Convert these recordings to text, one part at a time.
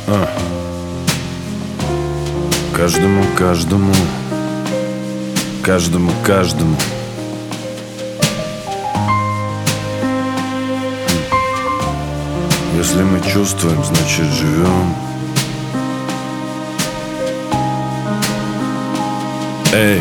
Каждому, каждому, каждому, каждому. Если мы чувствуем, значит живем. Эй,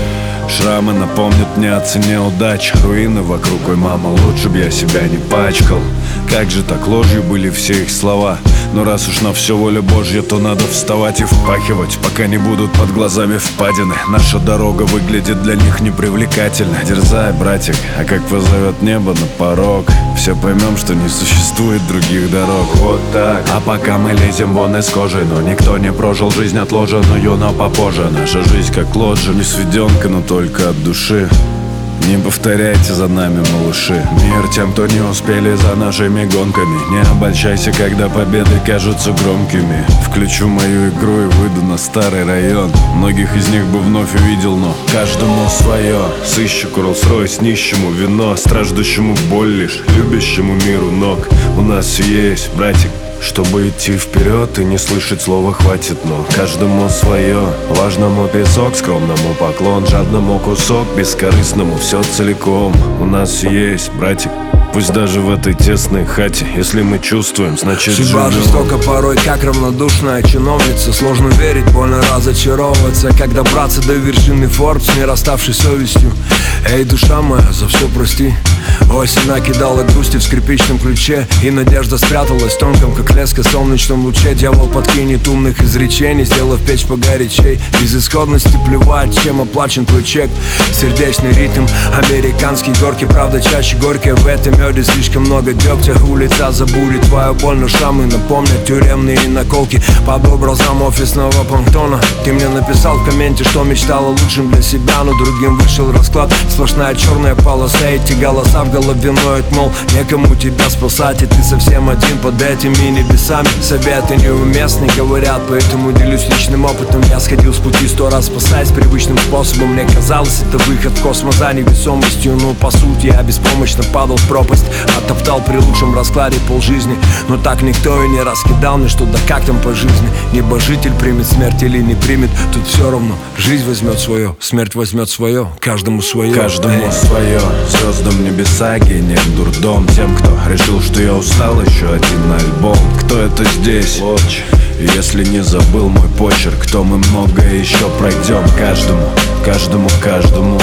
шрамы напомнят мне о цене удач. Руины вокруг, ой, мама, лучше б я себя не пачкал. Как же так, ложью были все их слова. Но раз уж на все воля Божья, то надо вставать и впахивать, пока не будут под глазами впадины. Наша дорога выглядит для них непривлекательно. Дерзай, братик, а как позовет небо на порог, все поймем, что не существует других дорог. Вот так. А пока мы лезем вон из кожи, но никто не прожил жизнь отложенную, но попозже. Наша жизнь как лоджия, не сведенка, но только от души. Не повторяйте за нами, малыши. Мир тем, кто не успели за нашими гонками. Не обольщайся, когда победы кажутся громкими. Включу мою игру и выйду на старый район. Многих из них бы вновь увидел, но каждому свое. Сыщику Роллс-Ройс, нищему вино, страждущему боль лишь, любящему миру ног. У нас все есть, братик, чтобы идти вперед и не слышать слова «хватит», но каждому свое. Важному песок, скромному поклон, жадному кусок, бескорыстному все целиком. У нас все есть, братик, пусть даже в этой тесной хате. Если мы чувствуем, значит судьба живем. жестока порой, как равнодушная чиновница. Сложно верить, больно разочаровываться, когда браться до вершины Forbes, не расставший совестью. Эй, душа моя, за все прости. Осень накидала грусти в скрипичном ключе, и надежда спряталась в тонком, как леска, солнечном луче. Дьявол подкинет умных изречений, сделав печь погорячей. Безысходности плевать, чем оплачен твой чек. Сердечный ритм, американские горки, правда чаще горькая. В этом меде слишком много дегтя. Улица забурит твою боль, но шрамы напомнят тюремные наколки под образом офисного планктона. Ты мне написал в комменте, что мечтал о лучшем для себя, но другим вышел расклад. Сплошная черная полоса, эти голоса в голове ноют, мол, некому тебя спасать, и ты совсем один под этими небесами. Советы неуместны, говорят, поэтому делюсь личным опытом. Я сходил с пути 100 раз, спасаясь привычным способом. Мне казалось, это выход в космос за невесомостью, но по сути я беспомощно падал в пропасть. Оттоптал при лучшем раскладе полжизни, но так никто и не раскидал мне, что да как там по жизни. Небожитель примет смерть или не примет, тут все равно. Жизнь возьмет свое, смерть возьмет свое, каждому свое. Каждому свое, звездам небеса, гением дурдом. Тем, кто решил, что я устал, еще один альбом. Кто это здесь? Лодж. Если не забыл мой почерк, то мы многое еще пройдем. Каждому, каждому, каждому.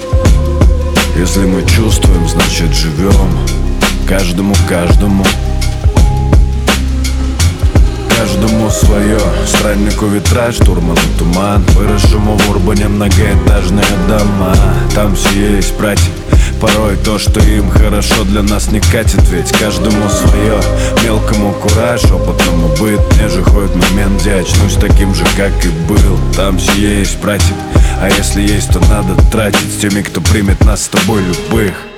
Если мы чувствуем, значит живем. Каждому, каждому. Каждому свое. Страннику витраж, штурману туман. Выросшему в урбане многоэтажные дома. Там все есть, братья. Порой то, что им хорошо, для нас не катит. Ведь каждому свое. Мелкому кураж, опытному быт. Мне же ходит момент, где очнусь таким же, как и был. Там все есть, братик. А если есть, то надо тратить с теми, кто примет нас с тобой любых.